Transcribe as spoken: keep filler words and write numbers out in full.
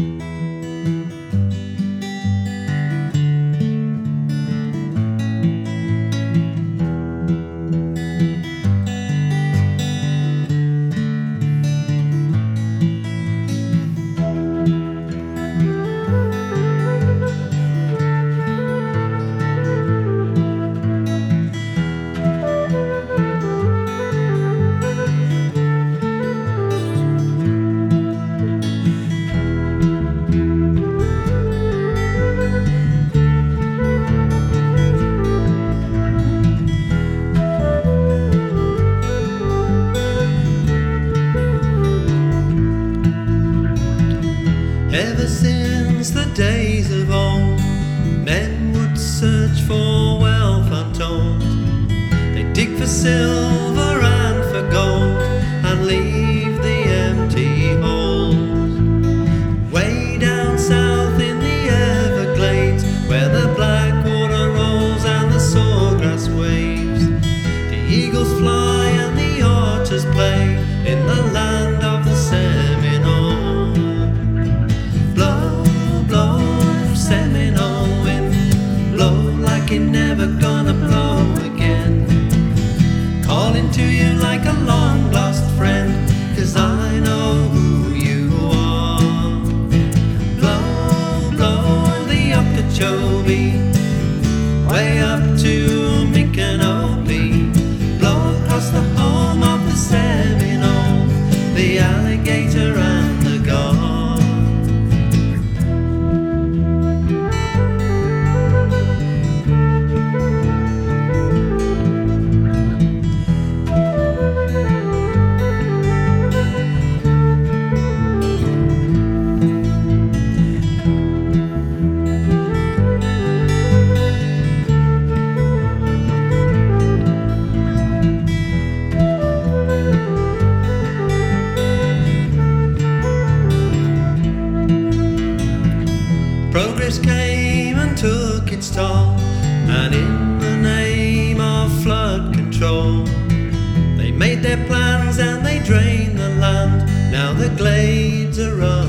Ever since the days of old, men would search for wealth untold. They'd dig for silver and for gold, and leave the empty holes. Way down south in the Everglades, where the black water rolls and the sawgrass waves, the eagles fly and the otters play in the land of the Seminole. Seminole wind, blow like you're never gonna blow again. Calling to you like a long lost friend, 'cause I know who you are. Blow, blow the Okeechobee, way up to Micanopy. Blow across the home of the Seminole, the alligator and the guard. Progress came and took its toll, and in the name of flood control, they made their plans and they drained the land. Now the glades are